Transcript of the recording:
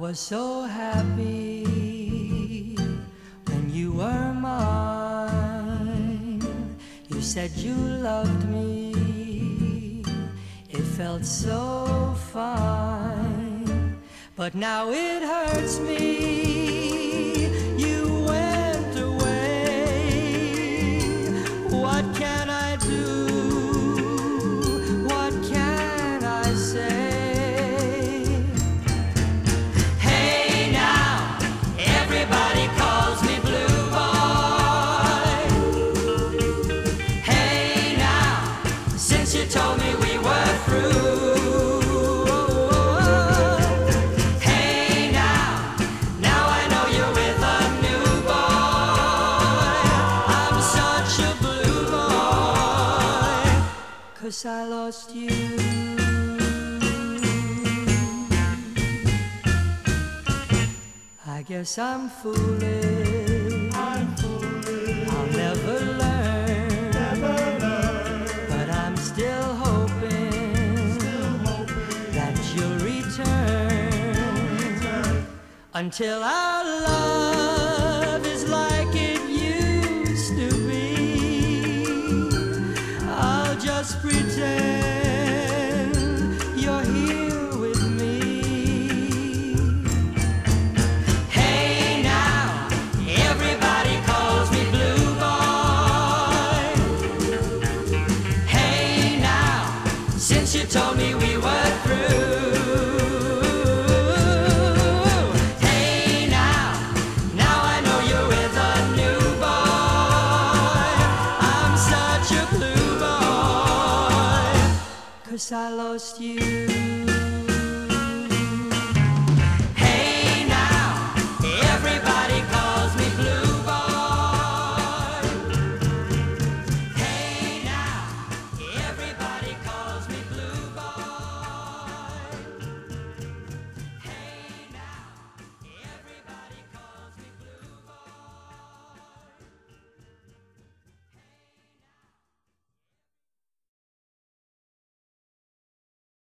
was so happy when you were mine. You said you loved me, it felt so fine. But now it hurts me, you went away. What can I do? What can I say? You told me we were through. Hey now, now I know you're with a new boy. I'm such a blue boy, 'cause I lost you. I guess I'm foolish. I'll never learn. Still hoping that you'll return. Until our love is like it used to be, I'll just pretend you're here with me. Hey now, everybody calls me Blue Boy. Since you told me we were through. Hey now, now I know you're with a new boy. I'm such a blue boy, 'cause I lost you.